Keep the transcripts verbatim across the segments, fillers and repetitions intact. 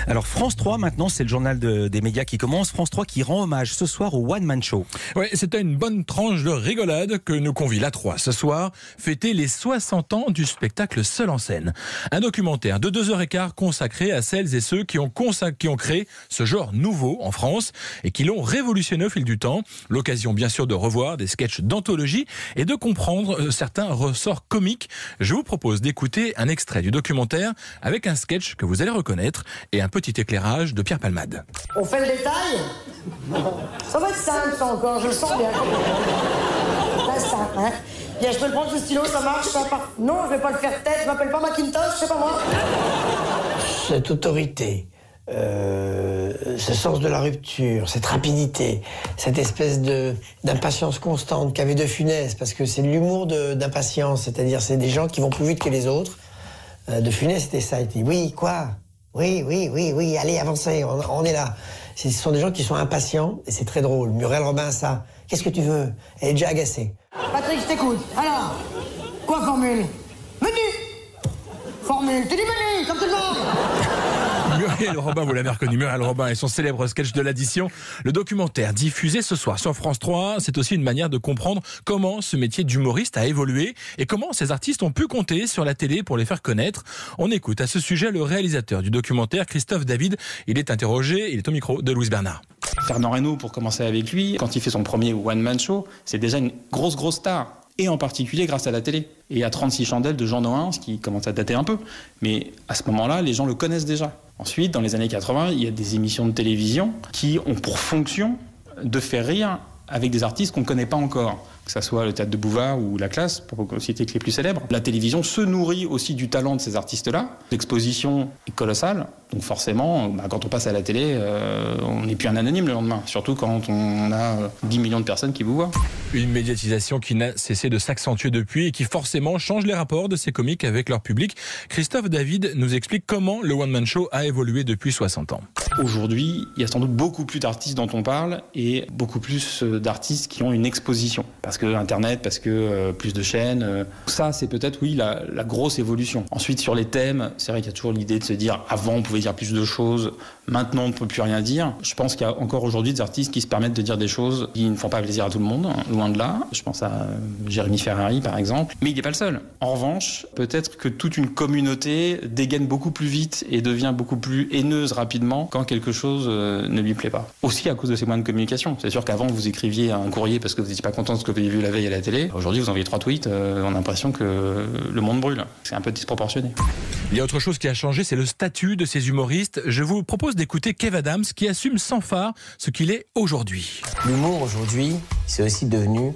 Alors France trois maintenant, c'est le journal de, des médias qui commence. France trois qui rend hommage ce soir au One Man Show. Oui, c'était une bonne tranche de rigolade que nous convie la trois ce soir, fêter les soixante ans du spectacle seul en scène. Un documentaire de deux heures quinze consacré à celles et ceux qui ont, consac- qui ont créé ce genre nouveau en France et qui l'ont révolutionné au fil du temps. L'occasion bien sûr de revoir des sketchs d'anthologie et de comprendre certains ressorts comiques. Je vous propose d'écouter un extrait du documentaire avec un sketch que vous allez reconnaître et un petit éclairage de Pierre Palmade. On fait le détail? Ça va être simple, ça encore, je le sens bien. Là, ça, hein. Bien, je peux le prendre ce stylo, ça marche, ça part. Non, je vais pas le faire tête, je m'appelle pas Macintosh, c'est pas moi. Cette autorité, euh, ce sens de la rupture, cette rapidité, cette espèce de d'impatience constante qu'avait De Funès, parce que c'est de l'humour de, d'impatience, c'est-à-dire c'est des gens qui vont plus vite que les autres. Euh, De Funès, c'était ça, il dit oui, quoi? Oui, oui, oui, oui, allez, avancez, on, on est là. Ce sont des gens qui sont impatients, et c'est très drôle. Muriel Robin, ça, qu'est-ce que tu veux? Elle est déjà agacée. Patrick, je t'écoute. Alors, quoi formule? Menu! Formule, tu dis menu, comme tout le monde! Muriel Robin, vous l'avez reconnu, Muriel Robin et son célèbre sketch de l'addition. Le documentaire diffusé ce soir sur France trois, c'est aussi une manière de comprendre comment ce métier d'humoriste a évolué et comment ces artistes ont pu compter sur la télé pour les faire connaître. On écoute à ce sujet le réalisateur du documentaire, Christophe David. Il est interrogé, il est au micro de Louise Bernard. Fernand Reynaud, pour commencer avec lui, quand il fait son premier one-man show, c'est déjà une grosse, grosse star. Et en particulier grâce à la télé. Et à trente-six chandelles de Jean Nohain, ce qui commence à dater un peu. Mais à ce moment-là, les gens le connaissent déjà. Ensuite, dans les années quatre-vingts, il y a des émissions de télévision qui ont pour fonction de faire rire avec des artistes qu'on ne connaît pas encore. Que ce soit le Théâtre de Bouvard ou La Classe, pour citer que les plus célèbres. La télévision se nourrit aussi du talent de ces artistes-là. L'exposition est colossale. Donc forcément, bah, quand on passe à la télé, euh, on n'est plus un anonyme le lendemain. Surtout quand on a dix millions de personnes qui vous voient. Une médiatisation qui n'a cessé de s'accentuer depuis et qui forcément change les rapports de ces comiques avec leur public. Christophe David nous explique comment le One Man Show a évolué depuis soixante ans. Aujourd'hui, il y a sans doute beaucoup plus d'artistes dont on parle et beaucoup plus d'artistes qui ont une exposition. Parce que Internet, parce que euh, plus de chaînes. Euh, ça, c'est peut-être, oui, la, la grosse évolution. Ensuite, sur les thèmes, c'est vrai qu'il y a toujours l'idée de se dire, avant, on pouvait dire plus de choses, maintenant, on ne peut plus rien dire. Je pense qu'il y a encore aujourd'hui des artistes qui se permettent de dire des choses qui ne font pas plaisir à tout le monde, hein, loin de là. Je pense à euh, Jérémy Ferrari, par exemple. Mais il n'est pas le seul. En revanche, peut-être que toute une communauté dégaine beaucoup plus vite et devient beaucoup plus haineuse rapidement quand quelque chose euh, ne lui plaît pas. Aussi à cause de ces moyens de communication. C'est sûr qu'avant, vous écriviez un courrier parce que vous n'étiez pas content de ce que vous avez vu la veille à la télé. Aujourd'hui, vous envoyez trois tweets, euh, on a l'impression que le monde brûle. C'est un peu disproportionné. Il y a autre chose qui a changé, c'est le statut de ces humoristes. Je vous propose d'écouter Kev Adams qui assume sans phare ce qu'il est aujourd'hui. L'humour aujourd'hui, c'est aussi devenu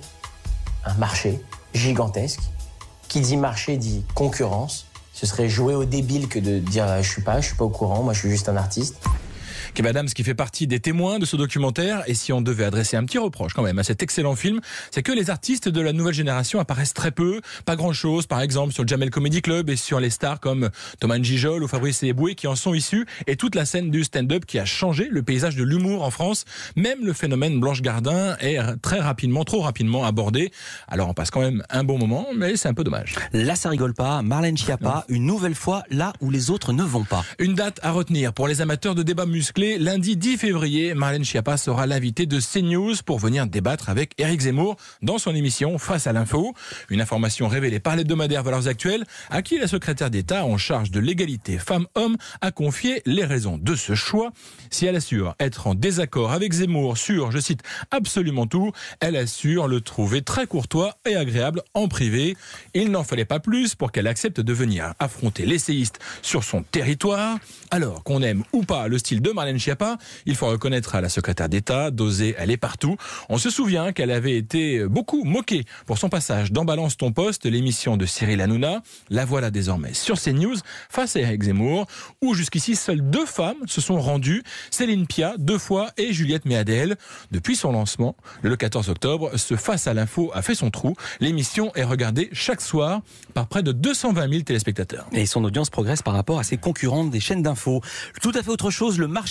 un marché gigantesque. Qui dit marché dit concurrence. Ce serait jouer au débile que de dire je suis pas, je suis pas au courant, moi je suis juste un artiste. Kev Adams qui fait partie des témoins de ce documentaire. Et si on devait adresser un petit reproche quand même à cet excellent film, c'est que les artistes de la nouvelle génération apparaissent très peu, pas grand chose, par exemple sur le Jamel Comedy Club et sur les stars comme Thomas Njijol ou Fabrice Eboué qui en sont issus, et toute la scène du stand-up qui a changé le paysage de l'humour en France. Même le phénomène Blanche Gardin est très rapidement, trop rapidement abordé. Alors on passe quand même un bon moment, mais c'est un peu dommage. Là ça rigole pas, Marlène Schiappa, une nouvelle fois là où les autres ne vont pas. Une date à retenir pour les amateurs de débats musclés. Lundi dix février, Marlène Schiappa sera l'invitée de CNews pour venir débattre avec Éric Zemmour dans son émission Face à l'info. Une information révélée par l'hebdomadaire Valeurs Actuelles, à qui la secrétaire d'État en charge de l'égalité femmes-hommes a confié les raisons de ce choix. Si elle assure être en désaccord avec Zemmour sur, je cite, absolument tout, elle assure le trouver très courtois et agréable en privé. Il n'en fallait pas plus pour qu'elle accepte de venir affronter l'essayiste sur son territoire. Alors qu'on aime ou pas le style de Marlène Schiappa, il faut reconnaître à la secrétaire d'État d'oser aller partout. On se souvient qu'elle avait été beaucoup moquée pour son passage dans Balance ton poste, l'émission de Cyril Hanouna. La voilà désormais sur CNews face à Éric Zemmour, où jusqu'ici seules deux femmes se sont rendues, Céline Pia deux fois et Juliette Méadel. Depuis son lancement, le quatorze octobre, ce Face à l'info a fait son trou. L'émission est regardée chaque soir par près de deux cent vingt mille téléspectateurs. Et son audience progresse par rapport à ses concurrentes des chaînes d'infos. Tout à fait autre chose, le marché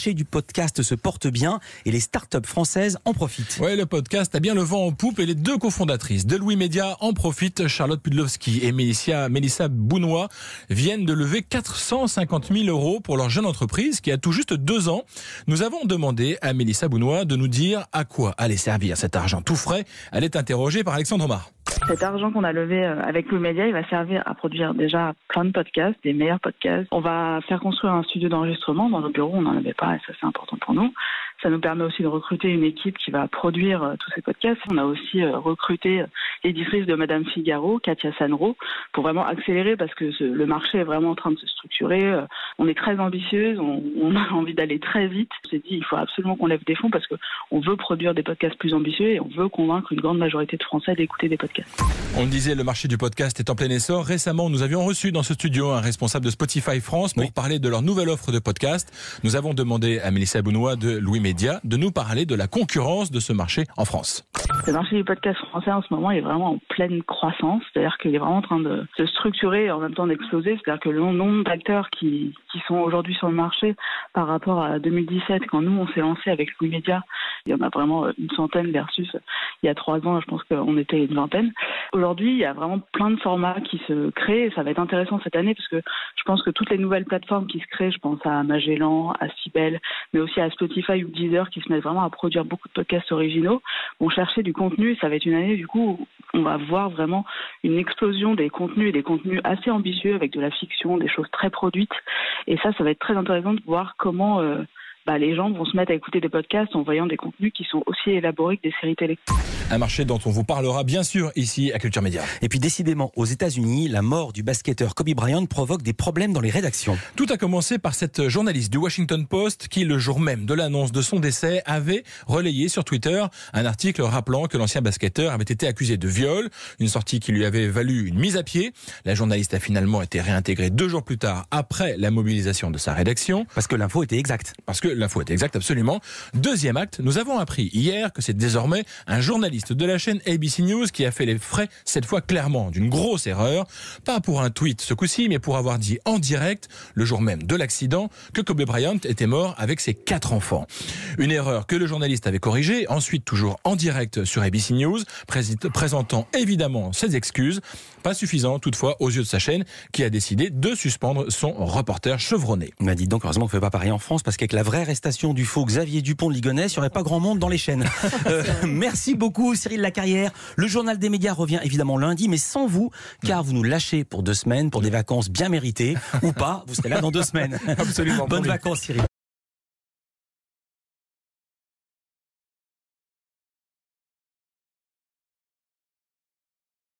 marché du podcast se porte bien et les startups françaises en profitent. Ouais, le podcast a bien le vent en poupe et les deux cofondatrices de Louis Média en profitent. Charlotte Pudlowski et Mélissa, Mélissa Bounois viennent de lever quatre cent cinquante mille euros pour leur jeune entreprise qui a tout juste deux ans. Nous avons demandé à Mélissa Bounois de nous dire à quoi allait servir cet argent tout frais. Elle est interrogée par Alexandre Omar. Cet argent qu'on a levé avec Louis Média, il va servir à produire déjà plein de podcasts, des meilleurs podcasts. On va faire construire un studio d'enregistrement. Dans nos bureaux, on n'en avait pas et ça, c'est important pour nous. Ça nous permet aussi de recruter une équipe qui va produire euh, tous ces podcasts. On a aussi euh, recruté l'éditrice de Madame Figaro, Katia Sanro, pour vraiment accélérer parce que ce, le marché est vraiment en train de se structurer. Euh, on est très ambitieuse, on, on a envie d'aller très vite. On s'est dit il faut absolument qu'on lève des fonds parce qu'on veut produire des podcasts plus ambitieux et on veut convaincre une grande majorité de Français d'écouter des podcasts. On le disait, le marché du podcast est en plein essor. Récemment, nous avions reçu dans ce studio un responsable de Spotify France pour oui. parler de leur nouvelle offre de podcast. Nous avons demandé à Mélissa Bounois de Louis Média de nous parler de la concurrence de ce marché en France. Le marché du podcast français en ce moment est vraiment en pleine croissance, c'est-à-dire qu'il est vraiment en train de se structurer et en même temps d'exploser, c'est-à-dire que le nombre d'acteurs qui, qui sont aujourd'hui sur le marché par rapport à deux mille dix-sept, quand nous on s'est lancé avec Louis Média, il y en a vraiment une centaine versus il y a trois ans, je pense qu'on était une vingtaine. Aujourd'hui, il y a vraiment plein de formats qui se créent et ça va être intéressant cette année parce que je pense que toutes les nouvelles plateformes qui se créent, je pense à Magellan, à Sibel, mais aussi à Spotify ou Deezer qui se mettent vraiment à produire beaucoup de podcasts originaux, vont chercher du contenu et ça va être une année du coup où on va voir vraiment une explosion des contenus et des contenus assez ambitieux avec de la fiction, des choses très produites et ça, ça va être très intéressant de voir comment euh, bah, les gens vont se mettre à écouter des podcasts en voyant des contenus qui sont aussi élaborés que des séries télé. Un marché dont on vous parlera bien sûr ici à Culture Média. Et puis décidément, aux États-Unis, la mort du basketteur Kobe Bryant provoque des problèmes dans les rédactions. Tout a commencé par cette journaliste du Washington Post qui, le jour même de l'annonce de son décès, avait relayé sur Twitter un article rappelant que l'ancien basketteur avait été accusé de viol, une sortie qui lui avait valu une mise à pied. La journaliste a finalement été réintégrée deux jours plus tard après la mobilisation de sa rédaction. Parce que l'info était exacte. Parce que l'info était exacte, absolument. Deuxième acte, nous avons appris hier que c'est désormais un journaliste de la chaîne A B C News qui a fait les frais, cette fois clairement, d'une grosse erreur. Pas pour un tweet ce coup-ci, mais pour avoir dit en direct, le jour même de l'accident, que Kobe Bryant était mort avec ses quatre enfants. Une erreur que le journaliste avait corrigée, ensuite toujours en direct sur A B C News, présentant évidemment ses excuses. Pas suffisant toutefois aux yeux de sa chaîne, qui a décidé de suspendre son reporter chevronné. On m'a dit donc, heureusement qu'on ne fait pas pareil en France, parce qu'avec la vraie arrestation du faux Xavier Dupont de Ligonnès, il n'y aurait pas grand monde dans les chaînes. euh, merci beaucoup Cyril Lacarrière. Le journal des médias revient évidemment lundi, mais sans vous, car vous nous lâchez pour deux semaines, pour des vacances bien méritées, ou pas, vous serez là dans deux semaines. Absolument. Bonnes vacances Cyril.